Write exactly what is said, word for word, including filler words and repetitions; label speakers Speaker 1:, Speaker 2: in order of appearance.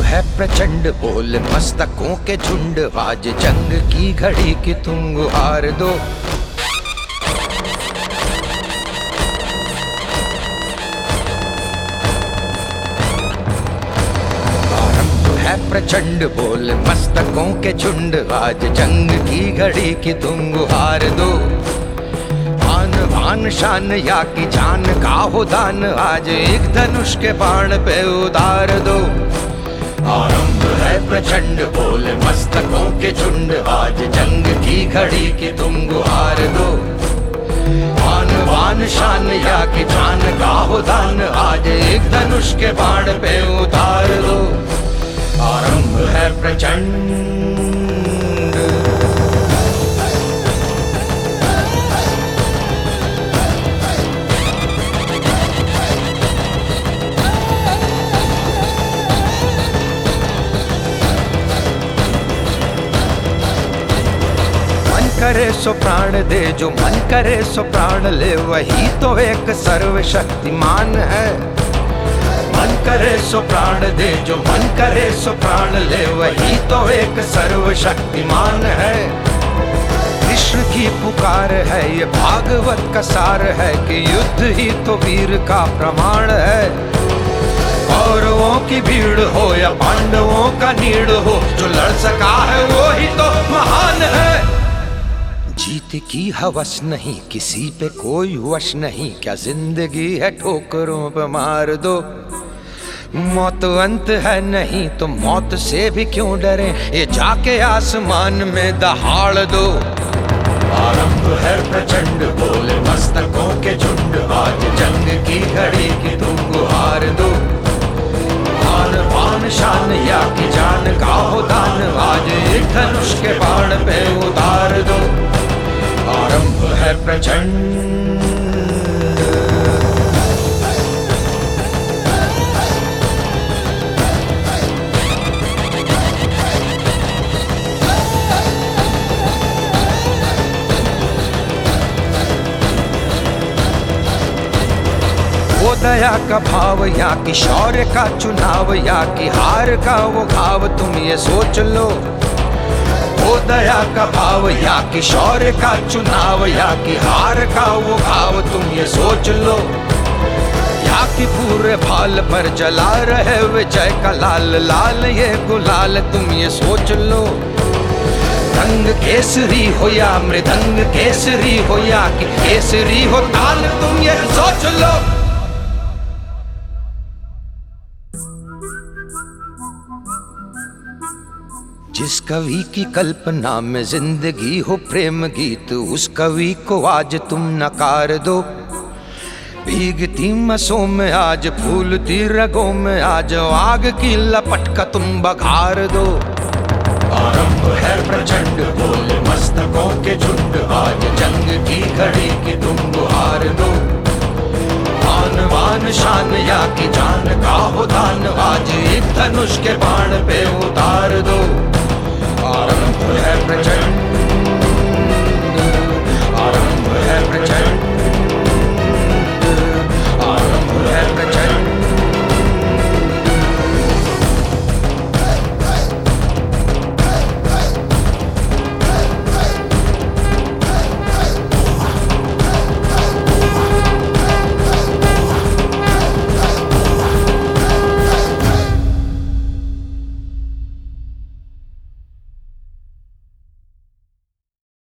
Speaker 1: है प्रचंड बोल मस्तकों के झुंड, आज जंग की घड़ी की तुम गुहार दो। आरंभ है प्रचंड बोल मस्तकों के झुंड, आज जंग की घड़ी की तुम गुहार दो। आन बान शान या की जान का हो दान, आज एक धनुष के बाण पे उतार दो। आरंभ है प्रचंड बोल मस्तकों के झुंड, आज जंग की घड़ी की तुम गुहार दो। आन बान शान या की जान का हो दान, आज एक धनुष के बाण पे उतार दो। आरंभ है प्रचंड। करे सो प्राण दे, जो मन करे सो प्राण ले, वही तो एक सर्वशक्तिमान है। मन करे सो प्राण दे, जो मन करे सो प्राण ले, वही तो एक सर्वशक्तिमान है। कृष्ण की पुकार है, ये भागवत का सार है, कि युद्ध ही तो वीर का प्रमाण है। कौरवों की भीड़ हो या पांडवों का नीड़ हो, जो लड़ सका है वो ही तो महान है। जीत की हवस नहीं, किसी पे कोई वश नहीं, क्या जिंदगी है ठोकरों पे मार दो। मौत अंत है नहीं तो मौत से भी क्यों डरे, ये जाके आसमान में दहाड़ दो। आरंभ है प्रचंड बोल मस्तकों के झुंड, आज जंग की घड़ी की तुम गुहार दो। आन बान शान या की जान का हो दान, आज एक धनुष के बाण पे उतार दो। आरंभ है प्रचंड। वो दया का भाव या कि शौर्य का चुनाव, या कि हार का वो घाव, तुम ये सोच लो। वो दया का भाव या कि शौर्य का चुनाव, या कि हार का वो घाव, तुम ये सोच लो। या कि पूरे भाल पर जला रहे विजय का लाल लाल ये गुलाल, तुम ये सोच लो। रंग केसरी हो या मृदंग केसरी हो, या कि केसरी हो ताल, तुम ये सोच लो। जिस कवि की कल्पना में जिंदगी हो प्रेम गीत, उस कवि को आज तुम नकार दो। भीगती मसों में आज फूलती रगों में, आज आग की लपट का तुम बघार दो। आरंभ है प्रचंड बोल मस्तकों के झुंड, आज जंग की घड़ी की तुम गुहार दो। आन बान शान या की जान का हो दान, आज एक धनुष के बाण पे उतार दो।